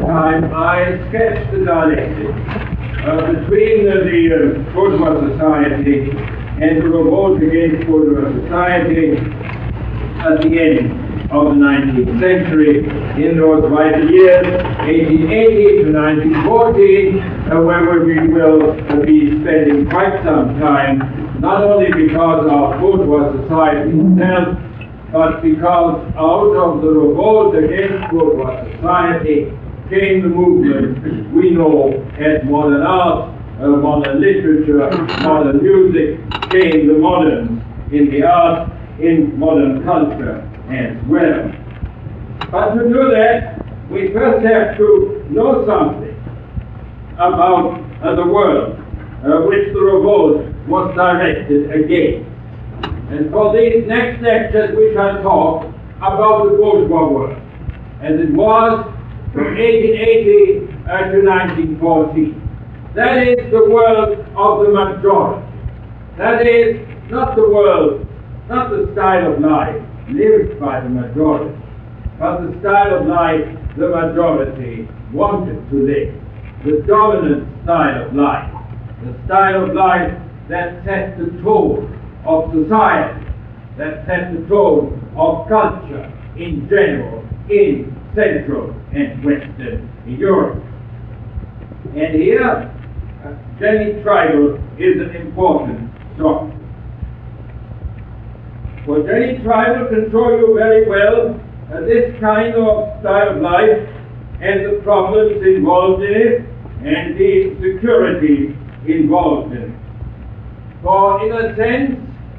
time I sketched the dialectic between the bourgeois society and the revolt against bourgeois society at the end of the 19th century, in those vital years, 1880 to 1914, where we will be spending quite some time, not only because of bourgeois society itself, but because out of the revolt against bourgeois society came the movement we know as modern art, modern literature, modern music, came the moderns in the art, in modern culture as well. But to do that, we first have to know something about the world which the revolt was directed against. And for these next lectures we shall talk about the bourgeois world, as it was from 1880 to 1914. That is the world of the majority. That is not the world, not the style of life lived by the majority, but the style of life the majority wanted to live. The dominant style of life. The style of life that set the tone of society, that set the tone of culture in general in Central and Western Europe. And here, Jenny Trible is an important topic. For Jenny Trible can show you very well this kind of style of life and the problems involved in it and the security involved in it. For in a sense,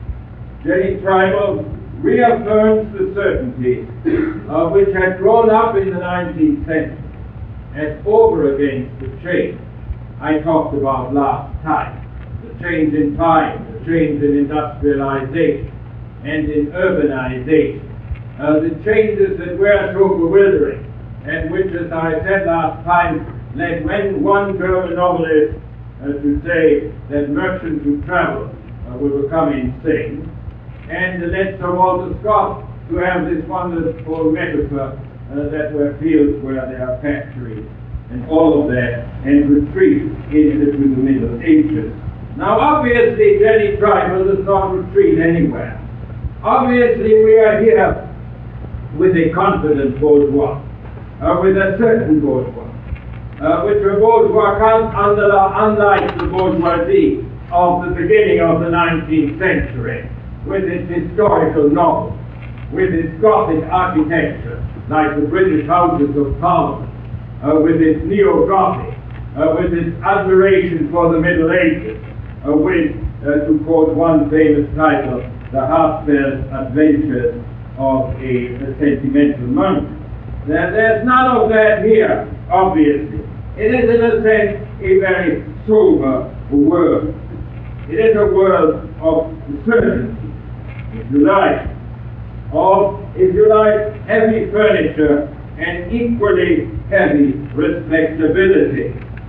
Jenny Trible reaffirms the certainty which had grown up in the 19th century as over against the change I talked about last time. The change in time, the change in industrialization and in urbanization. The changes that were so bewildering and which, as I said last time, led one German novelist to say that merchants who travel will become insane, and led Sir Walter Scott to have this wonderful metaphor that were fields where there are factories and all of that, and retreat into the Middle Ages. Now obviously Jenny Trible does not retreat anywhere. Obviously we are here with a confident bourgeois, with a certain bourgeois, which a bourgeois unlike the bourgeoisie of the beginning of the 19th century, with its historical novels, with its Gothic architecture, like the British Houses of Parliament, with its neo-Gothic, with its admiration for the Middle Ages, with, to quote one famous title, the heartfelt adventures of a sentimental monk. There's none of that here, obviously. It is, in a sense, a very sober world. It is a world of certainty, if you like, of, if you like, heavy furniture and equally heavy respectability.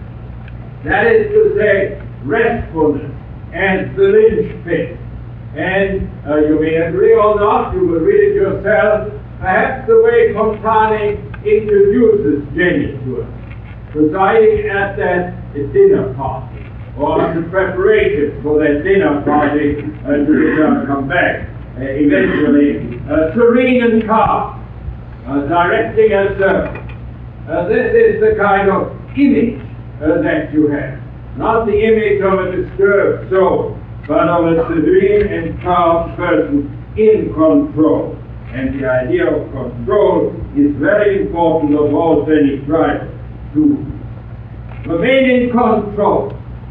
That is to say, restfulness and the linchpin. And you may agree or not, you will read it yourself, perhaps the way Fontane introduces Jenny to us, presiding at that dinner party, or the preparation for that dinner party to which I'll come back eventually, serene and calm, directing a servant. This is the kind of image that you have. Not the image of a disturbed soul, but of a serene and calm person in control. And the idea of control is very important of all Jenny Trible to remain in control.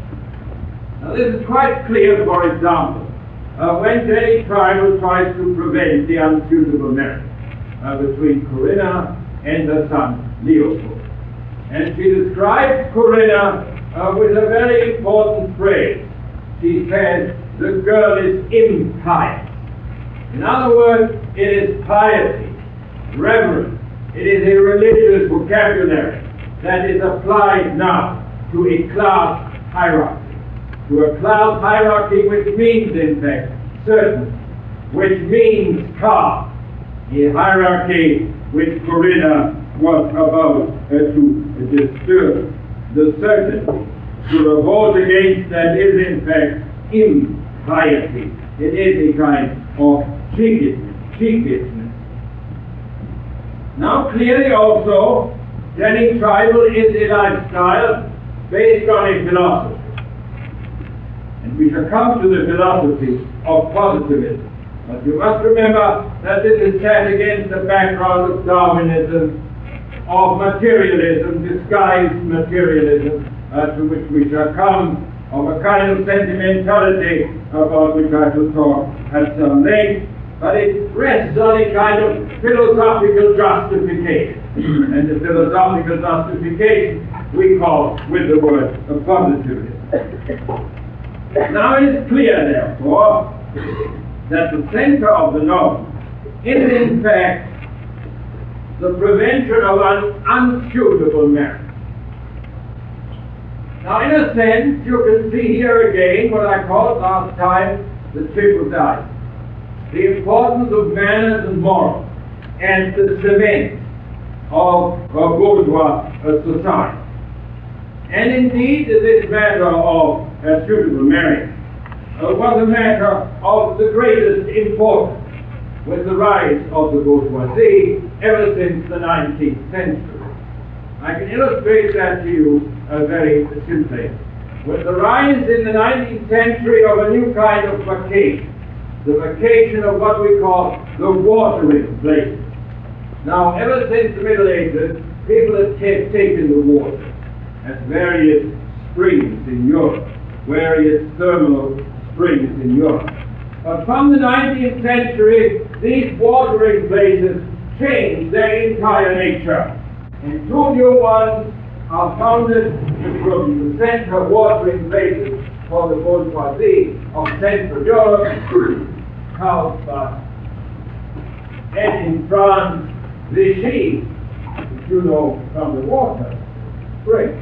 Now this is quite clear, for example, when Jenny Trible tries to prevent the unsuitable marriage between Corinna and her son Leopold. And she describes Corinna with a very important phrase. She says, the girl is impious. In other words, it is piety, reverence. It is a religious vocabulary that is applied now to a class hierarchy. To a class hierarchy which means, in fact, certainty, which means calm. A hierarchy which Corinna was about to disturb the certainty. To revolt against that is in fact impiety. It is a kind of cheapness. Now clearly also, getting tribal is a lifestyle based on a philosophy. And we shall come to the philosophy of positivism. But you must remember that this is set against the background of Darwinism, of materialism, disguised materialism, to which we shall come, of a kind of sentimentality about which I shall talk at some length, but it rests on a kind of philosophical justification. And the philosophical justification we call with the word of positivism. Now it is clear, therefore, that the center of the novel is in fact the prevention of an unsuitable marriage. Now, in a sense, you can see here again what I called last time the triple dice. The importance of manners and morals and the cement of bourgeois society. And indeed, this matter of suitable marriage was a matter of the greatest importance with the rise of the bourgeoisie ever since the 19th century. I can illustrate that to you very simply. With the rise in the 19th century of a new kind of vacation, the vacation of what we call the watering place. Now, ever since the Middle Ages, people have taken the water at various springs in Europe, various thermal springs in Europe. But from the 19th century, these watering places changed their entire nature. And two new ones are founded, which will be the center watering places for the bourgeoisie of Central Europe, Carlsbad, and in France, Vichy, which you know from the water spring.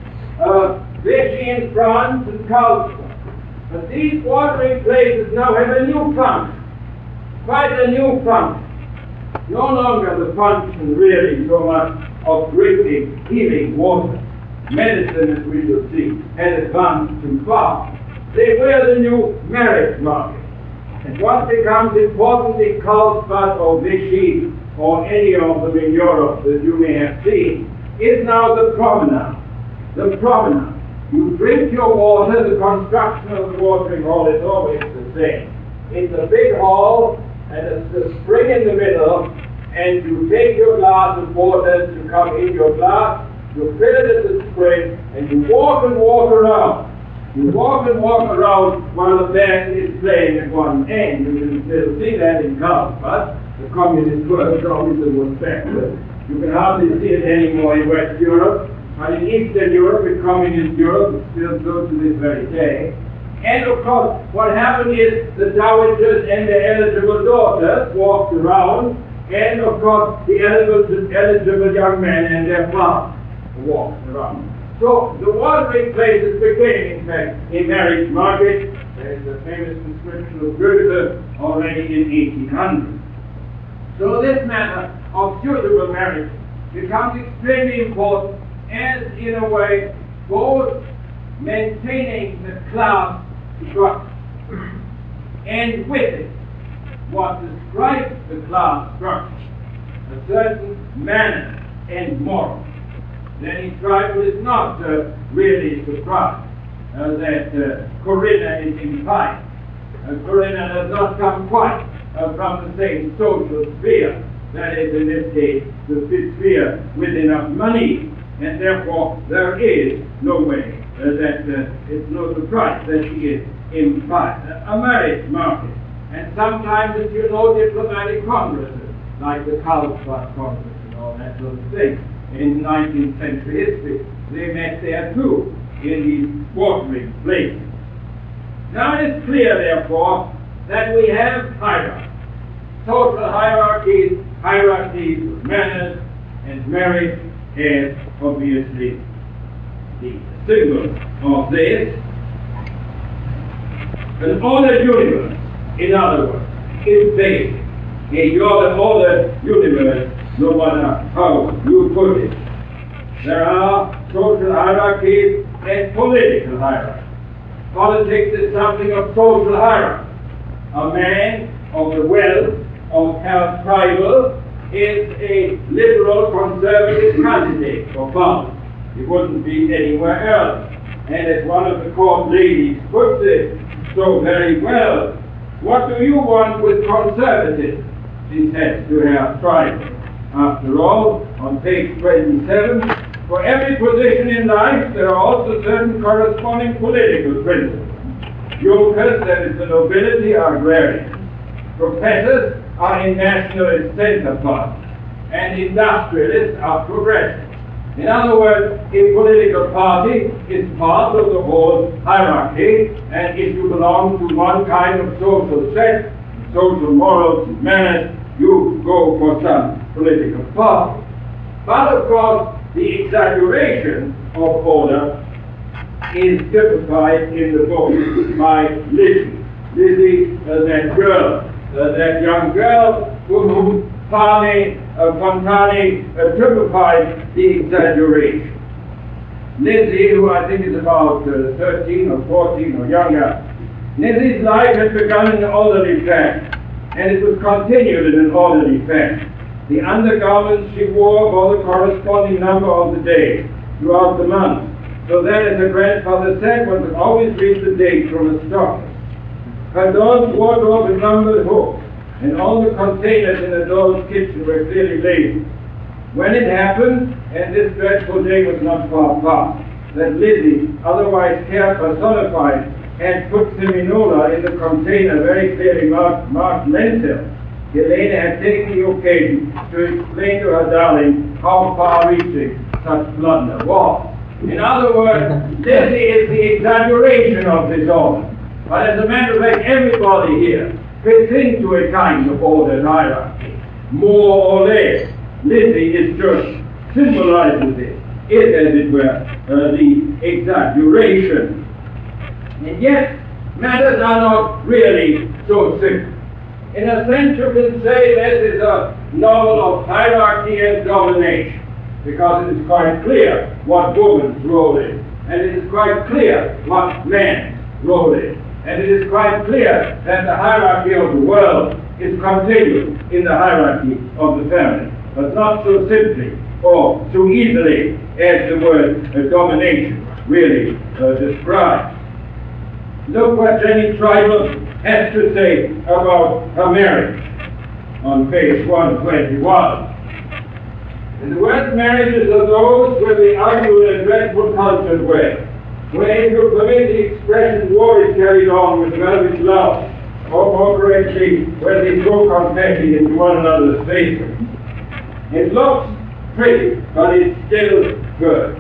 Vichy in France and Carlsbad. But these watering places now have a new function, quite a new function. No longer the function really so much of drinking, healing water. Medicine, as we shall see, has advanced too far. They were the new marriage market. And what becomes important in Carlsbad or Vichy or any of them in Europe that you may have seen is now the promenade. The promenade. You drink your water, the construction of the watering hole is always the same. It's a big hall and it's a spring in the middle, and you take your glass of water to come in your glass, you fill it at the spring, and you walk and walk around. You walk and walk around while the band is playing at one end. You can still see that in Carlsbad. The communist workshop was backward. You can hardly see it anymore in West Europe, but in Eastern Europe, in communist Europe, it's still so to this very day. And of course, what happened is the dowagers and their eligible daughters walked around, and of course, the eligible young men and their fathers walked around. So the watering places became, in fact, a marriage market. There is a famous inscription of Goethe already in 1800. So this matter of suitable marriage becomes extremely important as, in a way, both maintaining the class structure and with it what describes the class structure, a certain manner and moral. Then tribal is not really surprised that Corinna is implied. Corinna does not come quite from the same social sphere, that is, in this case, the sphere with enough money, and therefore there is no way that it's no surprise that she is implied. A marriage market, and sometimes, as you know, diplomatic congresses, like the Carlsbad Congress and all that sort of thing. In 19th century history, they met there too, in these watering places. Now it is clear, therefore, that we have hierarchies, social hierarchies, hierarchies of manners, and marriage is obviously the symbol of this. An ordered universe, in other words, is basic. The ordered universe no matter how you put it. There are social hierarchies and political hierarchies. Politics is something of social hierarchy. A man of the wealth of our tribal is a liberal conservative candidate for power. He wouldn't be anywhere else. And as one of the court ladies puts it so very well, what do you want with conservatism? She says to her tribal. After all, on page 27, for every position in life there are also certain corresponding political principles. Yokers, that is the nobility, are agrarians. Professors are in nationalist center parties, and industrialists are progressive. In other words, a political party is part of the whole hierarchy, and if you belong to one kind of social set, social morals and manners, you go for some political party. But of course, the exaggeration of order is typified in the book by Lizzie. Lizzie, that girl, that young girl whom Fontane typified the exaggeration. Lizzie, who I think is about 13 or 14 or younger, Lizzie's life had begun in an orderly fashion, and it was continued in an orderly fashion. The undergarments she wore bore the corresponding number of the day throughout the month, so that, as her grandfather said, one could always read the date from a stocking. Her doll's wardrobe had numbered hooks, and all the containers in the doll's kitchen were clearly labeled. When it happened, and this dreadful day was not far past, that Lizzie, otherwise care personified, had put Seminola in the container very clearly marked lentil, Helena had taken the occasion to explain to her darling how far-reaching such plunder was. In other words, Lizzie is the exaggeration of this order. But as a matter of fact, everybody here fits into a kind of ordered hierarchy, more or less. Lizzie is just symbolizes it. Is, as it were, the exaggeration. And yet, matters are not really so simple. In a sense, you can say this is a novel of hierarchy and domination, because it is quite clear what woman's role is, and it is quite clear what man's role is, and it is quite clear that the hierarchy of the world is continued in the hierarchy of the family, but not so simply or so easily as the word domination really describes. Look what Jenny Tribal has to say about her marriage on page 121. And the worst marriages are those where they argue in a dreadful cultured way, where, if you permit the expression, war is carried on with velvet love, or more correctly, where they throw confetti into one another's faces. It looks pretty, but it's still good.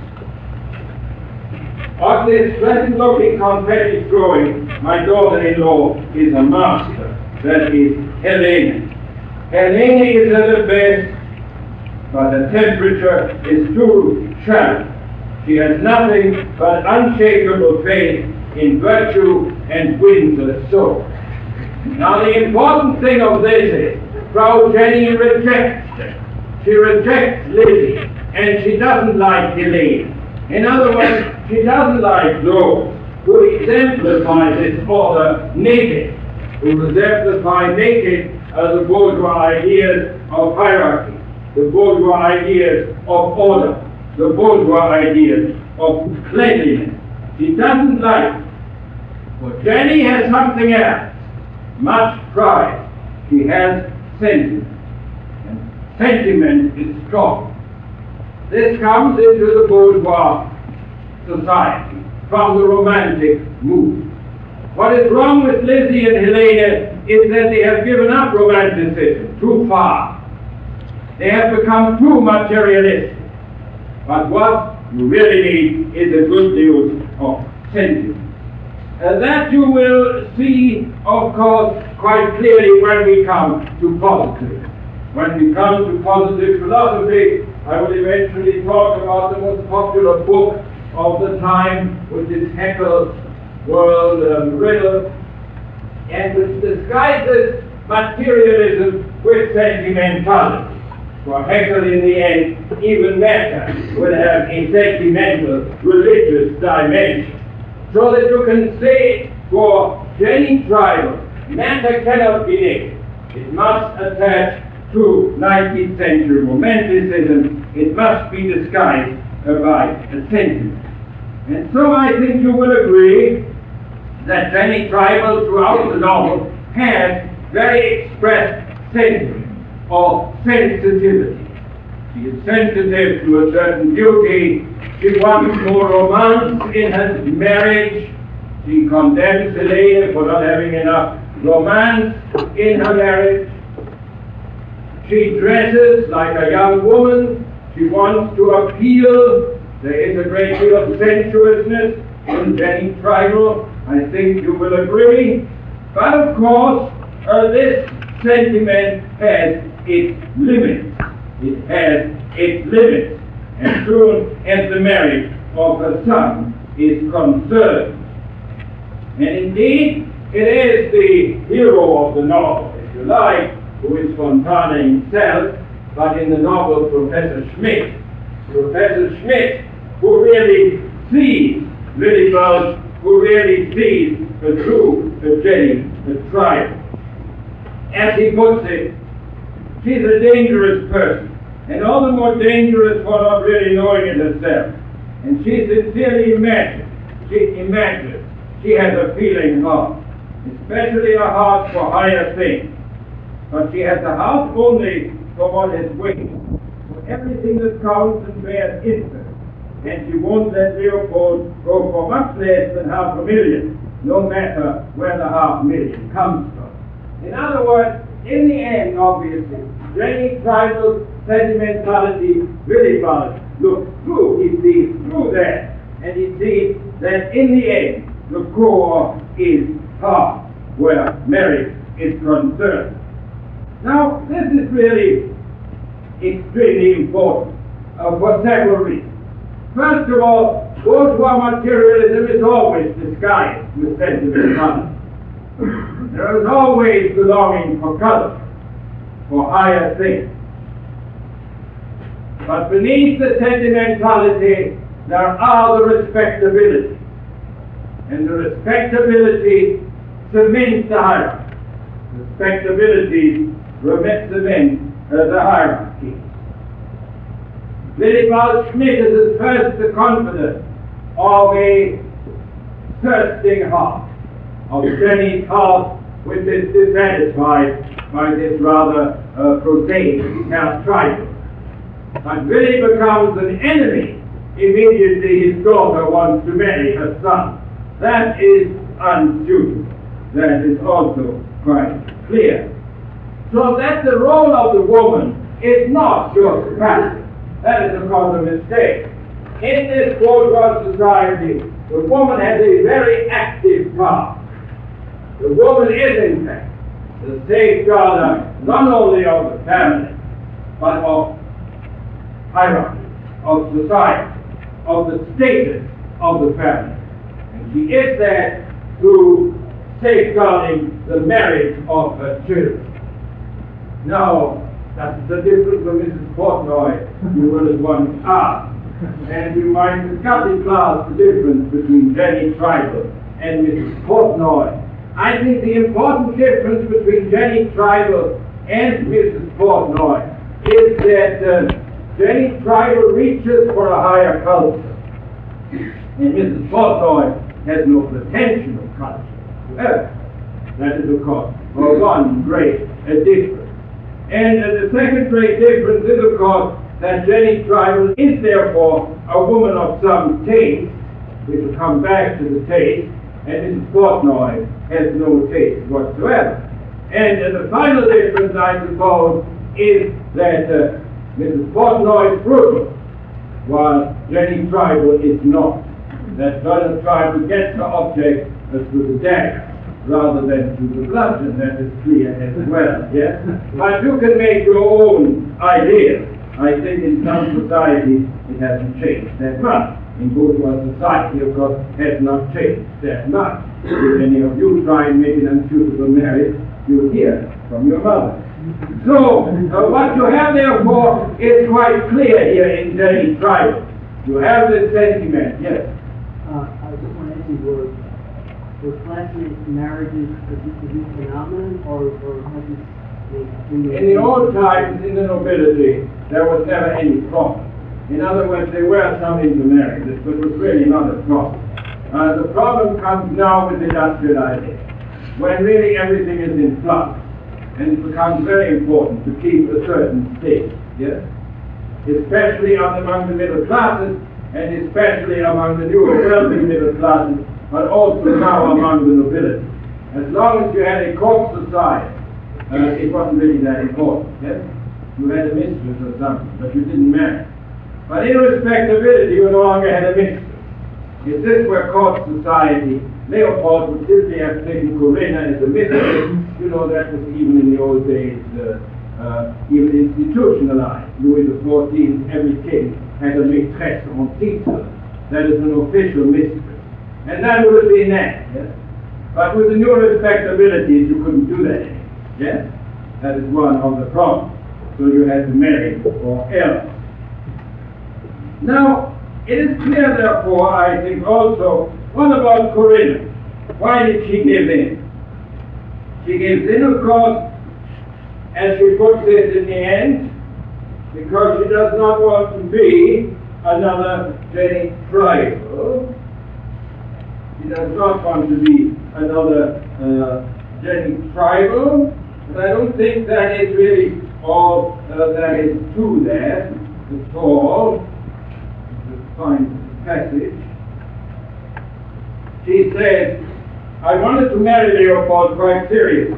Of this pleasant-looking confetti throwing, my daughter-in-law is a master. That is Helena. Helena is at the best, but the temperature is too shallow. She has nothing but unshakable faith in virtue and wins her soul. Now the important thing of this is, Frau Jenny rejects her. She rejects Lizzie, and she doesn't like Helena. In other words, she doesn't like those who exemplify this order naked, who exemplify naked the bourgeois ideas of hierarchy, the bourgeois ideas of order, the bourgeois ideas of cleanliness. She doesn't like. But Jenny has something else, much pride. She has sentiment, and sentiment is strong. This comes into the bourgeois society from the romantic movement. What is wrong with Lizzie and Helena is that they have given up romanticism too far. They have become too materialistic. But what you really need is a good deal of sentiment. That you will see, of course, quite clearly when we come to positive. When we come to positive philosophy, I will eventually talk about the most popular book of the time, which is Haeckel's World Riddle, and which disguises materialism with sentimentality. For Hegel, in the end, even matter will have a sentimental, religious dimension. So that you can say, for Jenny Treiber, matter cannot be naked. It must attach to 19th century romanticism. It must be disguised by a sentiment. And so I think you will agree that Jenny Treiber throughout the novel has very expressed sentiment of sensitivity. She is sensitive to a certain beauty. She wants more romance in her marriage. She condemns Helene for not having enough romance in her marriage. She dresses like a young woman. She wants to appeal. There is a great deal of sensuousness in Jenny Treiber. I think you will agree. But of course, this sentiment has its limits. It has its limits. As soon as the marriage of her son is concerned. And indeed, it is the hero of the novel, if you like, who is Fontana himself, but in the novel Professor Schmidt. Professor Schmidt, who really sees Willibald, who really sees the true Jenny Treiber. As he puts it, she's a dangerous person, and all the more dangerous for not really knowing it herself. And she sincerely imagines, she has a feeling heart, especially a heart for higher things. But she has a heart only for what is wings, for everything that counts and bears interest. And she won't let Leopold go for much less than $500,000, no matter where the $500,000 comes from. In other words, in the end, obviously, Jenny Treiber's sentimentality really looks through. He sees through that, and he sees that in the end, the core is heart, where marriage is concerned. Now, this is really extremely important for several reasons. First of all, bourgeois materialism is always disguised with sentimentality. There is always the longing for color, for higher things. But beneath the sentimentality, there are the respectability. And the respectability cements the hierarchy. Respectability cements the hierarchy. Willibald Schmidt is at first the confidant of a thirsting heart, of Jenny's heart, which is dissatisfied by this rather prosaic Treiber. But Willie becomes an enemy immediately his daughter wants to marry her son. That is unsuitable. That is also quite clear. So that the role of the woman is not just passive. That is, of course, a mistake. In this bourgeois society, the woman has a very active part. The woman is, in fact, the safeguarder not only of the family, but of hierarchy, of society, of the status of the family. And she is there through safeguarding the marriage of her children. Now, that's the difference from Mrs. Portnoy, you will at once ask. And you might discuss in class the difference between Jenny Treiber and Mrs. Portnoy. I think the important difference between Jenny Treiber and Mrs. Portnoy is that Jenny Treiber reaches for a higher culture, and Mrs. Portnoy has no pretension of culture. That is, of course, one great difference. And the second great difference is, of course, that Jenny Treiber is therefore a woman of some taste. We will come back to the taste, and Mrs. Portnoy has no taste whatsoever. And the final difference, I suppose, is that Mrs. Portnoy is brutal, while Jenny Treiber is not. That Jenny Treiber gets her object through the dagger, rather than through the bludgeon. That is clear as well, yes? But you can make your own idea. I think in some societies it hasn't changed that much. In bourgeois society, of course, has not changed that much. If any of you try and make an unsuitable marriage, you'll hear from your mother. So, what you have therefore is quite clear here in Jenny Tribal. You have the sentiment, yes. I just want to ask you, were classmate marriages a new phenomenon, or has this been... In the old times, in the nobility, there was never any problem. In other words, there were some intermarriages, but it was really not a problem. The problem comes now with industrialization, when really everything is in flux, and it becomes very important to keep a certain state, yes? Especially among the middle classes, and especially among the newer wealthy middle classes, but also now among the nobility. As long as you had a court society, it wasn't really that important, yes? You had a mistress or something, but you didn't marry. But in respectability, you no longer had a mistress. If this were court society, Leopold would simply have taken Corinna as a mistress. You know, that was even in the old days, even institutionalized. Louis XIV, every king had a maîtresse en titre, that is an official mistress. And that would have been that, yes? But with the new respectabilities, you couldn't do that anymore, yes? That is one of the problems. So you had to marry or else. Now, it is clear, therefore, I think also, what about Corinna? Why did she give in? She gives in, of course, as she puts it in the end, because she does not want to be another Jenny Tribal. She does not want to be another Jenny Tribal, but I don't think that is really all that is true there at all. Let's find the passage. She says, I wanted to marry Leopold quite seriously.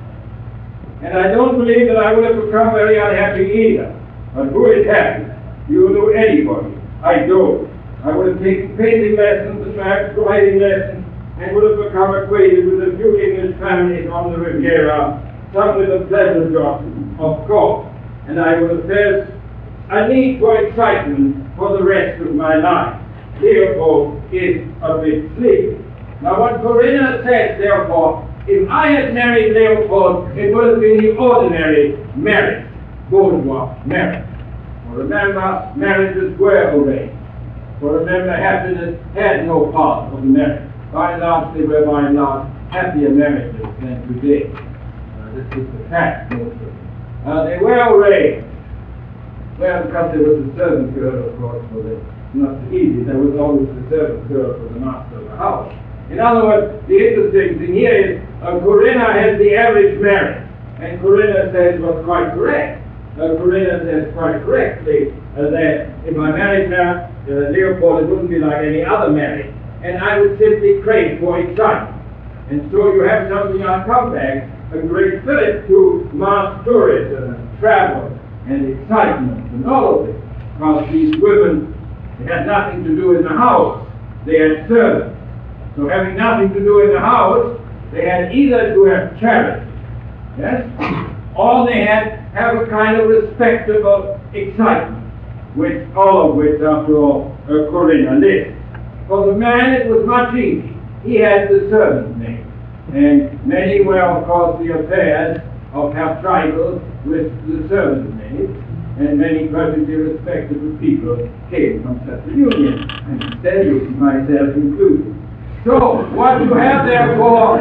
And I don't believe that I would have become very unhappy either. But who is happy? You or anybody? I don't. I would have taken painting lessons and perhaps writing lessons, and would have become acquainted with a few English families on the Riviera, some with a pleasure job, of course. And I would have felt a need for excitement for the rest of my life. Leopold is a bit sleepy. Now what Corinna says, therefore, if I had married Leopold, it would have been the ordinary marriage, bourgeois marriage. For remember, marriages were arranged. For remember, happiness had no part of the marriage. By and large, they were by and large happier marriages than today. This is the fact, most of them. They were arranged. Well, because there was a servant girl, of course, for the not so easy. There was always a servant girl for the master of the house. In other words, the interesting thing here is Corinna has the average marriage, and Corinna says what's quite correct. Corinna says quite correctly that if I married Leopold, it wouldn't be like any other marriage, and I would simply crave for excitement. And so you have something on comeback, a great fillip to mass tourism and travel and excitement and all of it, because these women, they had nothing to do in the house, they had servants. So having nothing to do in the house, they had either to have charity, yes, or they had have a kind of respectable excitement, which all of which, after all, Corinna lived. For the man, it was much easier. He had the servant's name, and many were, of course, the affairs of half tribals with the servant's name, and many perfectly respectable people came from such a union, and Stanley, myself included. So, what you have therefore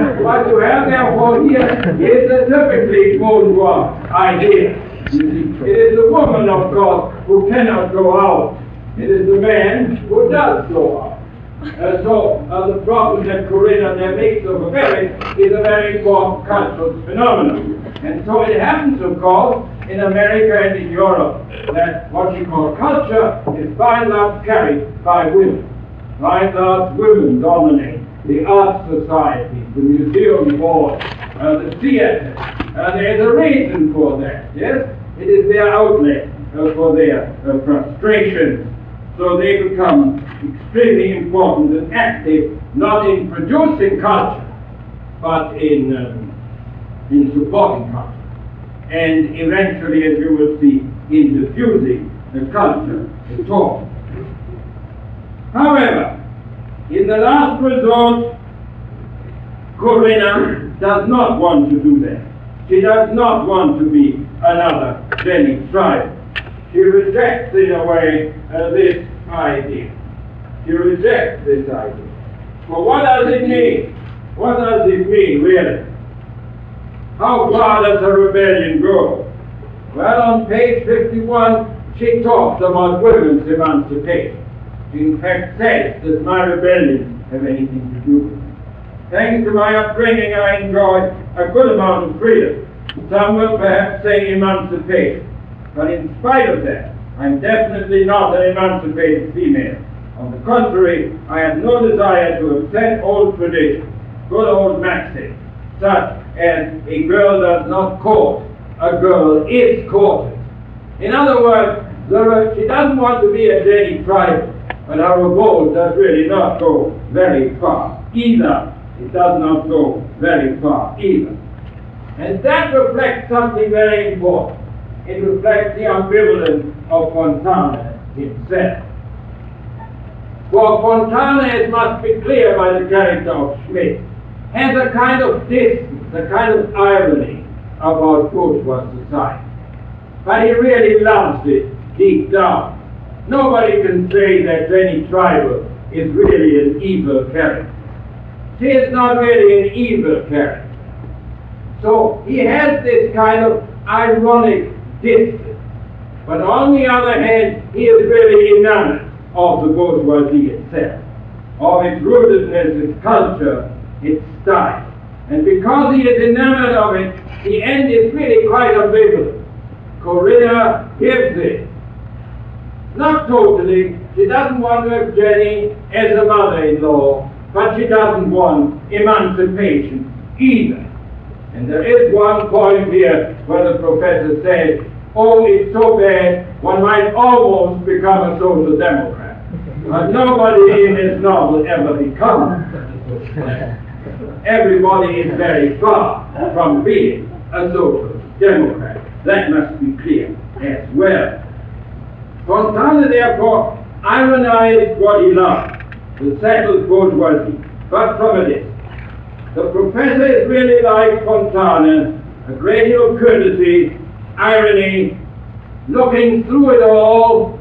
here is a typically bourgeois idea. You see, it is the woman, of course, who cannot go out. It is the man who does go out. So, the problem that Corinna there makes of a marriage is a very important cultural phenomenon. And so it happens, of course, in America and in Europe, that what you call culture is by and large carried by women. By and large, women dominate the art societies, the museum board, the theater. There's a reason for that, yes? It is their outlet for their frustration. So they become extremely important and active, not in producing culture, but in supporting culture. And eventually, as you will see, in diffusing the culture at all. However, in the last resort, Corinna does not want to do that. She does not want to be another Jenny Tribal. She rejects, in a way, this idea. She rejects this idea. Well, what does it mean? What does it mean, really? How far does a rebellion go? Well, on page 51, she talks about women's emancipation. She, in fact, says, does my rebellion have anything to do with it? Thanks to my upbringing, I enjoyed a good amount of freedom. Some will perhaps say emancipation. But in spite of that, I'm definitely not an emancipated female. On the contrary, I have no desire to upset old traditions, good old maxims, such as a girl does not court, a girl is courted. In other words, she doesn't want to be a Jenny Tribal, but her revolt does really not go very far either. It does not go very far either. And that reflects something very important. It reflects the ambivalence of Fontana himself. For Fontana, it must be clear by the character of Schmidt, has a kind of distance, a kind of irony about bourgeois society. But he really loves it deep down. Nobody can say that Jenny Tribal is really an evil character. She is not really an evil character. So he has this kind of ironic distance. But on the other hand, he is really enamored of the bourgeoisie itself, of its rootedness, its culture, its style. And because he is enamored of it, the end is really quite ambivalent. Corinna gives it. Not totally. She doesn't want to have Jenny as a mother-in-law, but she doesn't want emancipation either. And there is one point here where the professor says, oh, it's so bad, one might almost become a social democrat. But nobody in this novel ever becomes a social democrat. Everybody is very far from being a social democrat. That must be clear as well. Fontana, therefore, ironized what he loved, the settled bourgeoisie, but from a distance. The professor is really like Fontana, a great deal of courtesy, irony, looking through it all,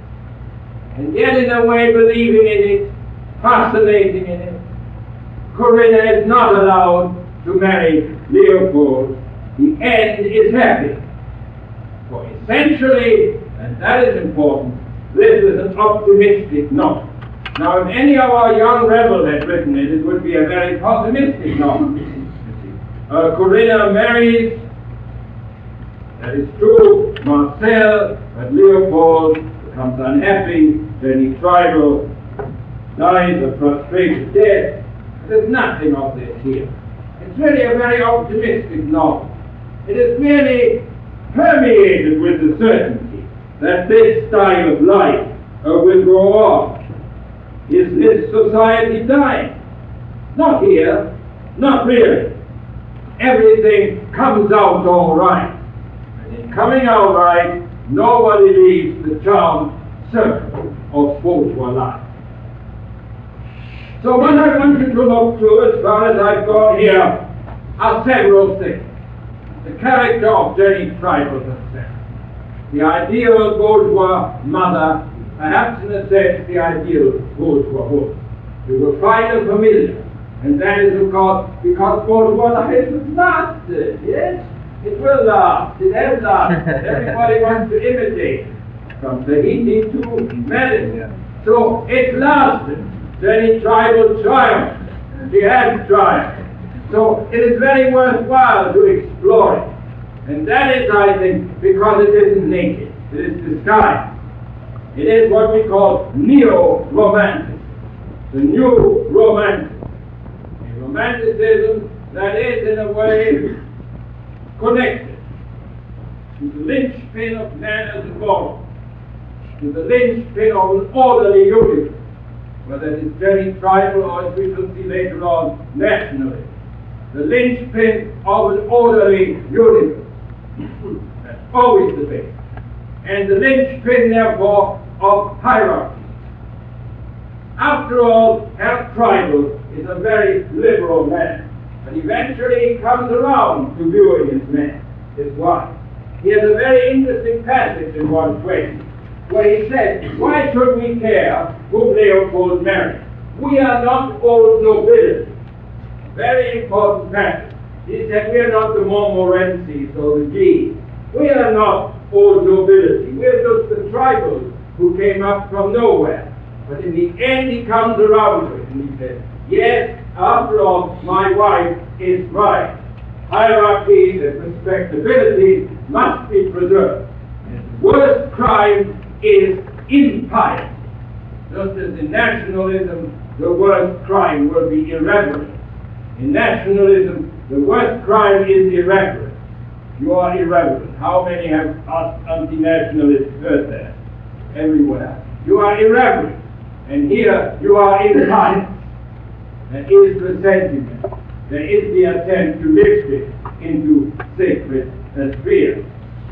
and yet in a way believing in it, fascinating in it. Corinna is not allowed to marry Leopold. The end is happy. For essentially, and that is important, this is an optimistic novel. Now, if any of our young rebels had written it, it would be a very pessimistic novel. Corinna marries, that is true, Marcel, but Leopold becomes unhappy, Jenny Tribal dies a frustrated death. There's nothing of this here. It's really a very optimistic novel. It is really permeated with the certainty that this style of life will go on. Is this society dying? Not here, not really. Everything comes out all right. And in coming out right, nobody leaves the charmed circle of bourgeois life. So what I want you to look to, as far as I've got here, are several things. The character of Jenny Tribal herself, the ideal bourgeois mother, perhaps in a sense the ideal bourgeoishood. You will find a familiar, and that is of course because bourgeois life has lasted, yes? It will last, it has lasted. Everybody wants to imitate, from Tahiti to Medicine. So it lasted. Jenny Tribal triumphed. She has triumphed. So it is very worthwhile to explore it. And that is, I think, because it isn't naked. It is disguised. It is what we call neo-romanticism. The new romanticism. A romanticism that is, in a way, connected to the linchpin of manners and morals, to the linchpin of an orderly universe, whether it is very tribal or, as we shall see later on, nationalist. The linchpin of an orderly universe. That's always the case. And the linchpin, therefore, of hierarchy. After all, Herr Tribal is a very liberal man, a But eventually he comes around to viewing his wife. He has a very interesting passage in 120, where he says, why should we care whom Leopold married? We are not old nobility. Very important passage. He said, we are not the Montmorencis or the Guises. We are not old nobility. We are just the tribals who came up from nowhere. But in the end he comes around to it and he says, yes, after all, my wife is right. Hierarchies and respectability must be preserved. And the worst crime is impiety. Just as in nationalism, the worst crime will be irreverence. In nationalism, the worst crime is irreverence. You are irreverent. How many have us anti-nationalists heard that? Everywhere. You are irreverent. And here you are impious. There is the sentiment. There is the attempt to lift it into sacred spheres.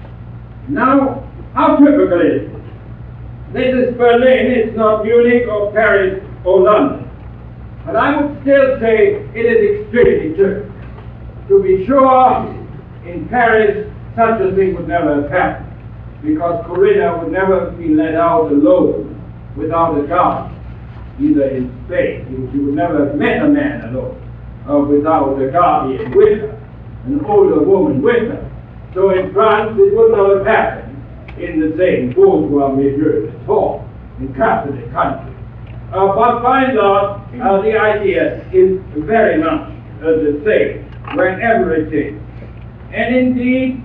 Now, how typical is it? This is Berlin, it's not Munich or Paris or London. But I would still say it is extremely typical. To be sure, in Paris, such a thing would never have happened, because Corinna would never have been let out alone without a guard, either in Spain. She would never have met a man alone without a guardian with her, an older woman with her. So in France, it would not have happened in the same bourgeois milieu at all, in Catholic countries. But by and large, the idea is very much the same, wherever it is. And indeed,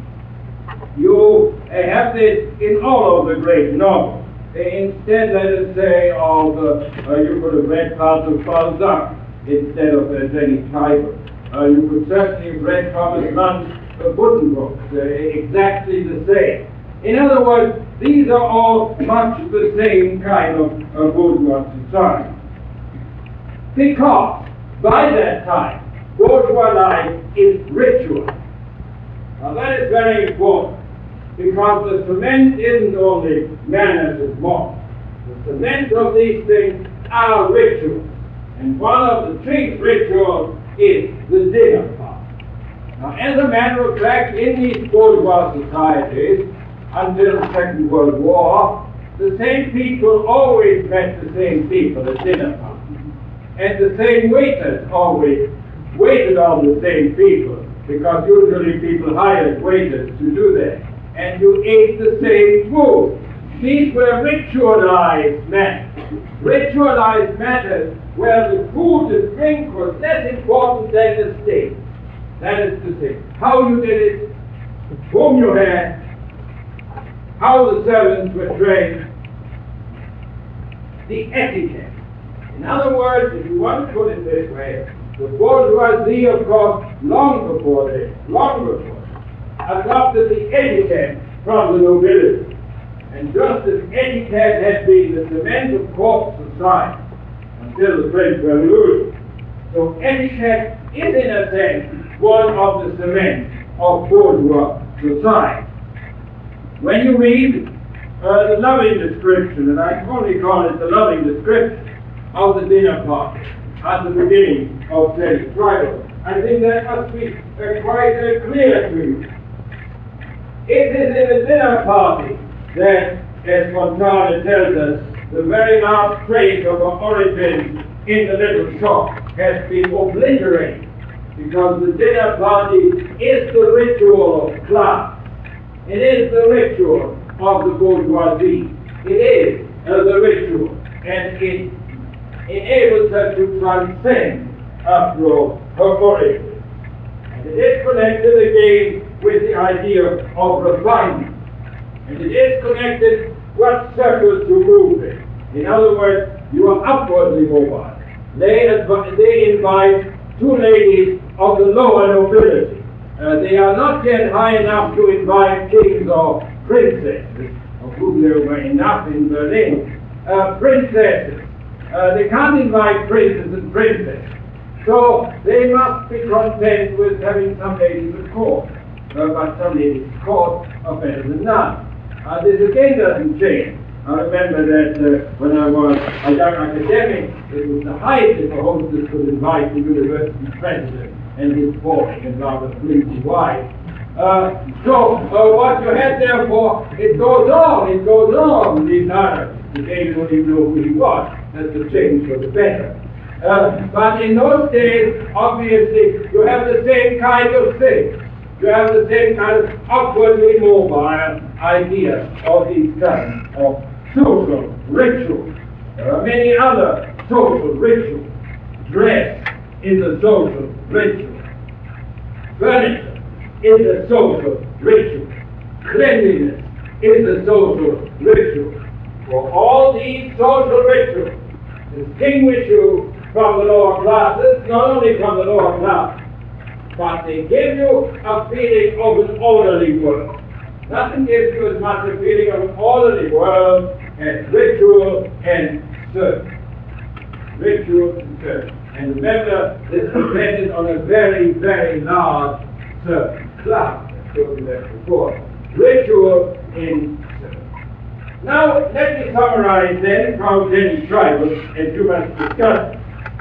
you have this in all of the great novels. Instead, let us say, of, you could have read parts of Balzac instead of any Tiber. You could certainly have read Thomas Mann's Buddenbrooks, exactly the same. In other words, these are all much the same kind of bourgeois society. Because by that time, bourgeois life is ritual. Now that is very important, because the cement isn't only manners and morals. The cement of these things are rituals. And one of the chief rituals is the dinner party. Now, as a matter of fact, in these bourgeois societies, until the Second World War, the same people always met the same people at dinner parties. And the same waiters always waited on the same people, because usually people hired waiters to do that. And you ate the same food. These were ritualized matters. Ritualized matters where the food and drink was less important than the state. That is to say, how you did it, whom you had, how the servants were trained, the etiquette. In other words, if you want to put it this way, the bourgeoisie, of course, long before this, adopted the etiquette from the nobility. And just as etiquette had been the cement of court society until the French Revolution, so etiquette is in a sense one of the cement of bourgeois society. When you read the loving description, and I only call it the loving description of the dinner party at the beginning of the trial, I think that must be quite clear to you. It is in the dinner party that, as Fontana tells us, the very last trace of our origin in the little shop has been obliterated, because the dinner party is the ritual of class. It is the ritual of the bourgeoisie. It is the ritual, and it enables her to transcend, after all, her origin. And it is connected again with the idea of refinement. And it is connected what circles you move in. In other words, you are upwardly mobile. They invite two ladies of the lower nobility. They are not yet high enough to invite kings or princesses, of whom there were enough in Berlin. Princesses. They can't invite princes and princesses. So they must be content with having some ladies at court. But some ladies at court are better than none. This again doesn't change. I remember that when I was a young academic, it was the height if a hostess could invite the university president and his boy in rather fleecy wife. What you had therefore, it goes on, these honors. Today you don't even know who he was. That's a change for the better. But in those days, obviously, you have the same kind of thing. You have the same kind of upwardly mobile idea of these kinds of social rituals. There are many other social rituals. Dress is a social ritual. Furniture is a social ritual. Cleanliness is a social ritual. For all these social rituals distinguish you from the lower classes, not only from the lower class, but they give you a feeling of an orderly world. Nothing gives you as much a feeling of an orderly world as ritual and service. Ritual and service. And remember, this depended on a very, very large service class. I told you that before. Ritual in service. Now, let me summarize then how Jenny Schreiber and you must discuss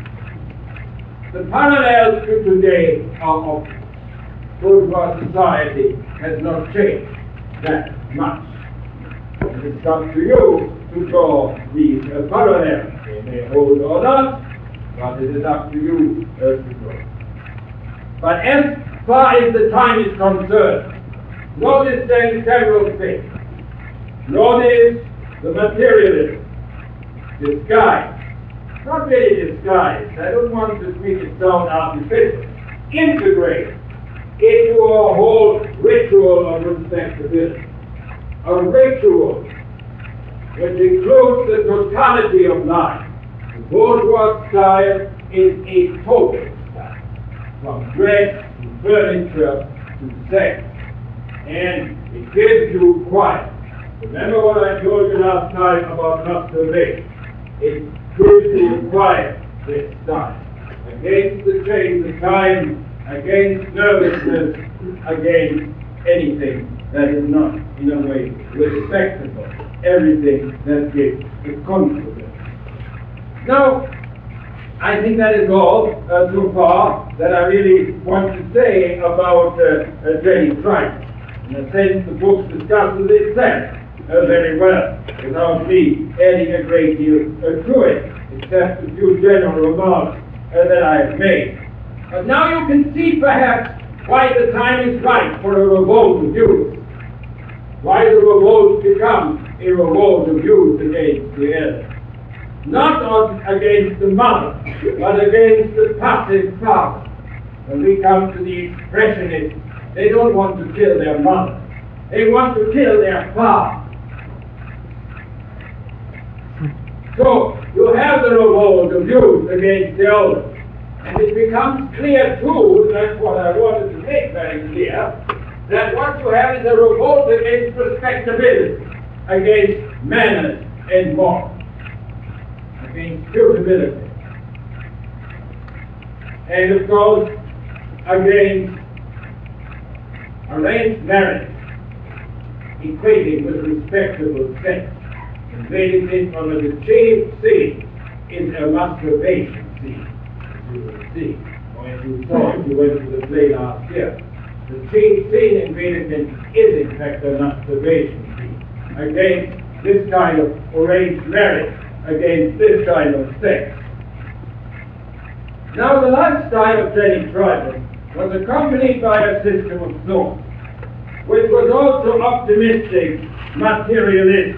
the parallels to today of bourgeois society has not changed that much. And it's up to you to draw these parallels. They may hold or not, but it is up to you to draw. But as far as the time is concerned, notice then several things. Notice the materialism, disguise. Not really disguise. I don't want to make it sound artificial. Integrate into a whole ritual of respectability. A ritual which includes the totality of life. The bourgeois style is a total style, from dress to furniture to sex. And it gives you quiet. Remember what I told you last time about masturbation. It gives you quiet this time. Against the change of time, against nervousness, against anything that is not, in a way, respectable. Everything that gives the confidence. Now, I think that is all so far that I really want to say about Jenny Schreiber. In a sense, the book discusses itself very well, without me adding a great deal to it, except a few general remarks that I have made. But now you can see, perhaps, why the time is right for a revolt of youth. Why the revolt becomes a revolt of youth against the elders. Not against the mother, but against the passive father. When we come to the expressionists, they don't want to kill their mother. They want to kill their father. So, you have the revolt of youth against the elders. And it becomes clear too, that's what I wanted to make very clear, that what you have is a revolt against respectability, against manners and morals, against suitability. And of course, against arranged marriage, equating with respectable sex. And very thing on the chief scene is a masturbation scene, as you will see, or as you saw if you went to the play last year. The chief scene in Vedicin is in fact a masturbation scene against this kind of arranged marriage, against this kind of sex. Now the lifestyle of Jenny Schreiber was accompanied by a system of thought, which was also optimistic, materialistic,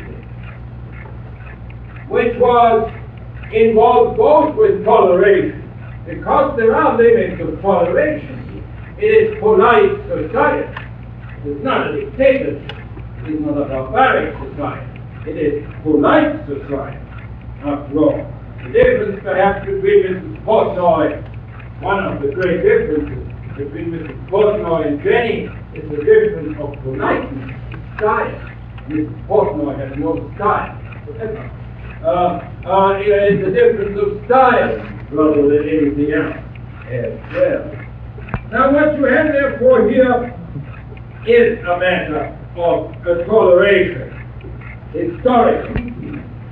which was involved both with toleration, because there are limits of toleration. It is polite society. It is not a dictatorship. It is not a barbaric society. It is polite society, after all. The difference perhaps between Mrs. Portnoy, one of the great differences between Mrs. Portnoy and Jenny, is the difference of politeness, style. Mrs. Portnoy has no style. It is the difference of style rather than anything else as well. Now what you have therefore here is a matter of toleration, historical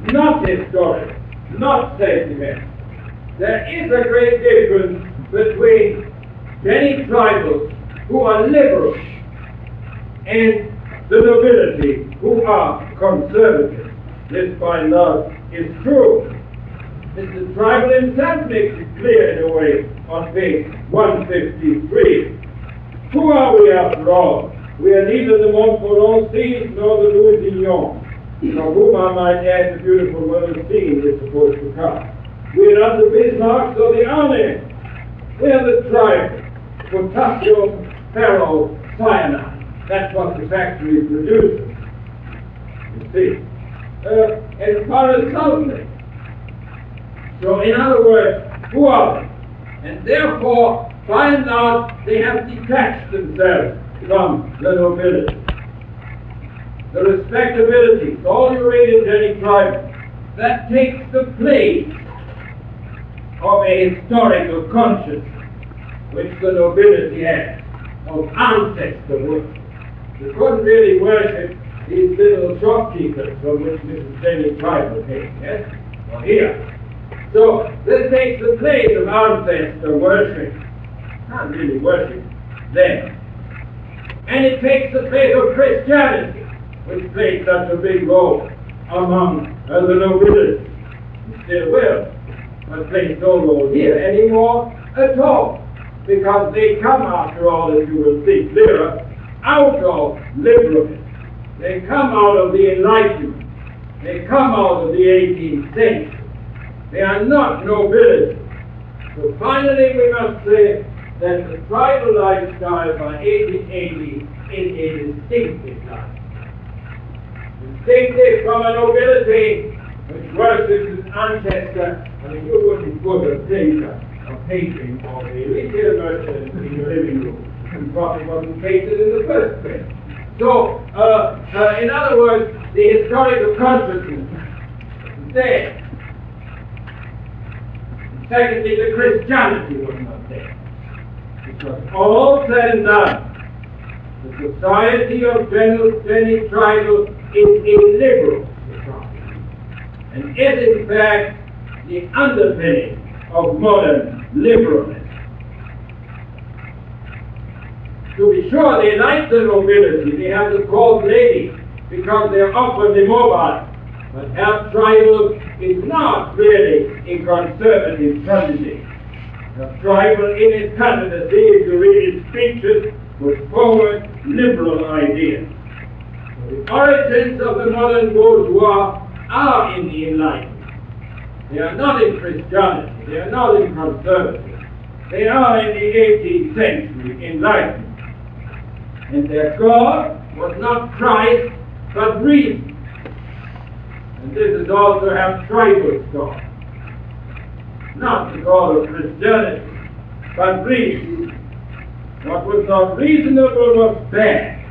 not historic, not sentimental. There is a great difference between many tribals who are liberal and the nobility who are conservative. This, by and large, is true. Mr. Tribal himself makes it clear in a way on page 153. Who are we after all? We are neither the Montmorencys nor the Louisignans, from whom I might add the beautiful word scene is supposed to come. We are not the Bismarcks or the Arnhem. We are the tribe, potassium ferrocyanide. That's what the factory produces. You see. As far as sulfate. So, in other words, who are they? And therefore, by and large, they have detached themselves from the nobility. The respectability, all Eurasian any tribe, that takes the place of a historical consciousness which the nobility has, of ancestor worship. They couldn't really worship these little shopkeepers from which Mrs. Denny Tribal came, yes? Well, here. So, this takes the place of ancestor worship. Not really worship them. And it takes the place of Christianity, which played such a big role among the nobility. It still will, but plays no role here anymore at all. Because they come, after all, as you will see clearer, out of liberalism. They come out of the Enlightenment. They come out of the 18th century. They are not nobility. So finally we must say that the tribal lifestyle by 1880 is a distinctive lifestyle. Distinctive from a nobility which worships its ancestor. I mean, you wouldn't put a painting of a retail merchant in your living room. You probably wasn't painted in the first place. So, in other words, the historical consciousness is there. Secondly, the Christianity was not there. Because all said and done, the society of Denny Tribal is a liberal society, and is in fact the underpinning of modern liberalism. To be sure, they like the nobility, they have the court ladies, because they're often immobile. But Herr Tribal is not really a conservative candidate. Herr Tribal, in his candidacy, if you read his speeches, put forward liberal ideas. So the origins of the modern bourgeois are in the Enlightenment. They are not in Christianity, they are not in conservative. They are in the 18th century Enlightenment. And their God was not Christ, but reason. And this is also Herr Tribal's God. Not the God of Christianity, but reason. What was not reasonable was bad.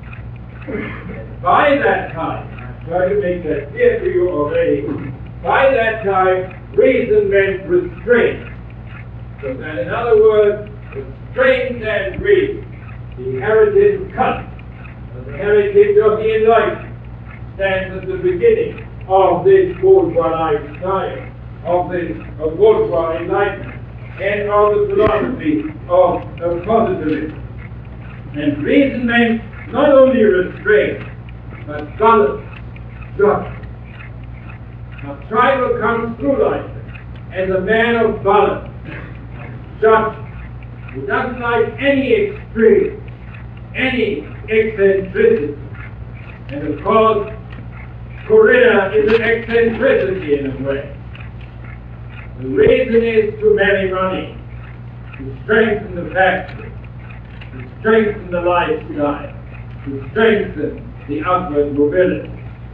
By that time, I try to make that clear to you already, by that time, reason meant restraint. So that in other words, restraint and reason, the heritage of Kant, the heritage of the Enlightenment, stands at the beginning of this bourgeois lifestyle, of this bourgeois enlightenment, and of the philosophy of positivism. And reason meant not only restraint, but balance, justice. Now, Tribal comes through life as a man of balance, justice, who doesn't like any extreme, any eccentricity. And of course, Corinna is an eccentricity in a way. The reason is to marry money, to strengthen the factory, to strengthen the lifestyle, to strengthen the upward mobility.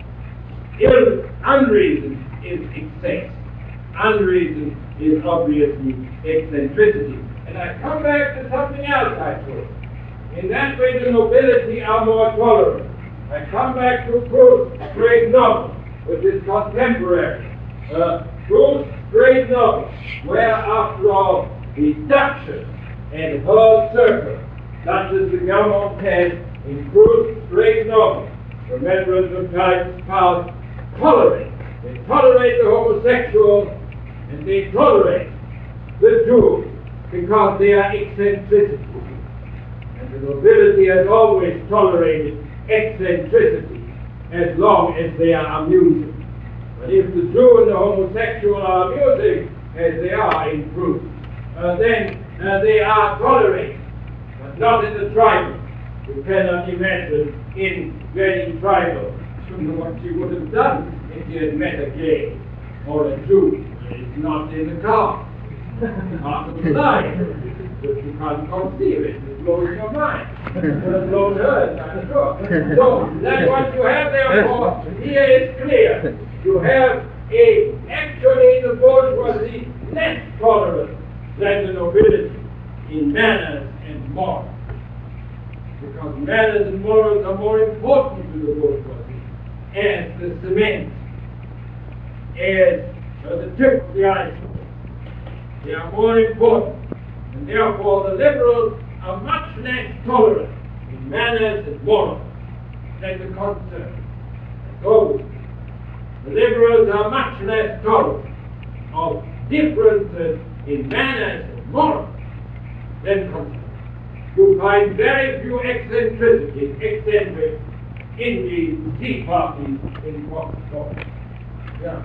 Unreason is excess. Unreason is obviously eccentricity. And I come back to something else I told. In that way, the nobility are more tolerant. I come back to Proust's great novel, which is contemporary. Proust's great novel, where, after all, the Duchess and her circle, Duchess de Guermantes, in Proust's great novel, Remembrance of Times Past, tolerate They tolerate the homosexual and they tolerate the Jew because they are eccentricities. And the nobility has always tolerated eccentricity as long as they are amusing. But if the Jew and the homosexual are amusing, as they are in truth, then they are tolerated, but not in the tribal. You cannot imagine in very tribal what she would have done if she had met a gay or a Jew. It's not in the car, not of the life. But you can't conceive it. It blows your mind. It has blown hers, I'm sure. So that's what you have therefore. Here is clear. You have actually the bourgeoisie less tolerant than the nobility in manners and morals. Because manners and morals are more important to the bourgeoisie as the cement, as the tip of the iceberg. They are more important. And therefore the liberals are much less tolerant in manners and morals than the conservatives. So the liberals are much less tolerant of differences in manners and morals than conservatives. You find very few eccentricities, eccentric, in the Tea Party in Washington. Yeah.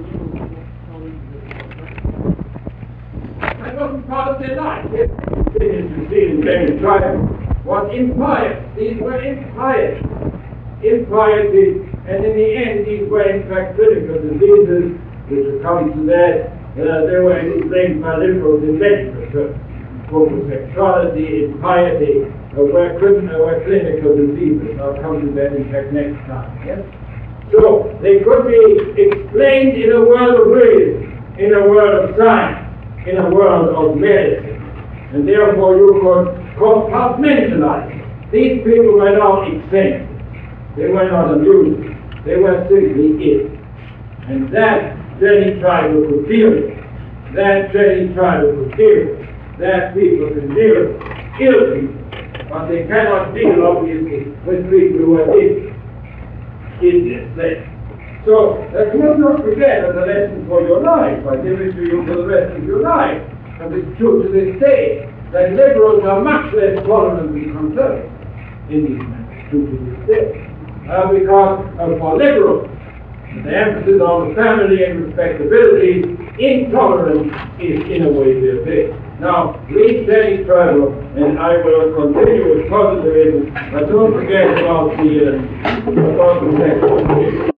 That wasn't part of their life. It is, you see, in very trial was impious. These were impious. Impiety, and in the end, these were in fact critical diseases, which are coming to that. They were explained by liberals in medical terms. Homosexuality, impiety, were clinical diseases. I'll come to that in fact next time. Yes? So they could be explained in a world of reason, in a world of science, in a world of medicine. And therefore you could compartmentalize. These people were not eccentric. They were not amused. They were simply ill. And that Jenny Tribal could deal with. That Jenny Tribal could deal with. That people can deal with ill people. But they cannot deal, obviously, with people who are idiots. So that you must not forget as a lesson for your life. I give it to you for the rest of your life. And it's true to this day that liberals are much less tolerant than conservatives in these matters, true to this day. Because for liberals, the emphasis on family and respectability, intolerance is in a way their thing. Now, read Jenny Tribal, and I will continue with positivism, but don't forget about the sex.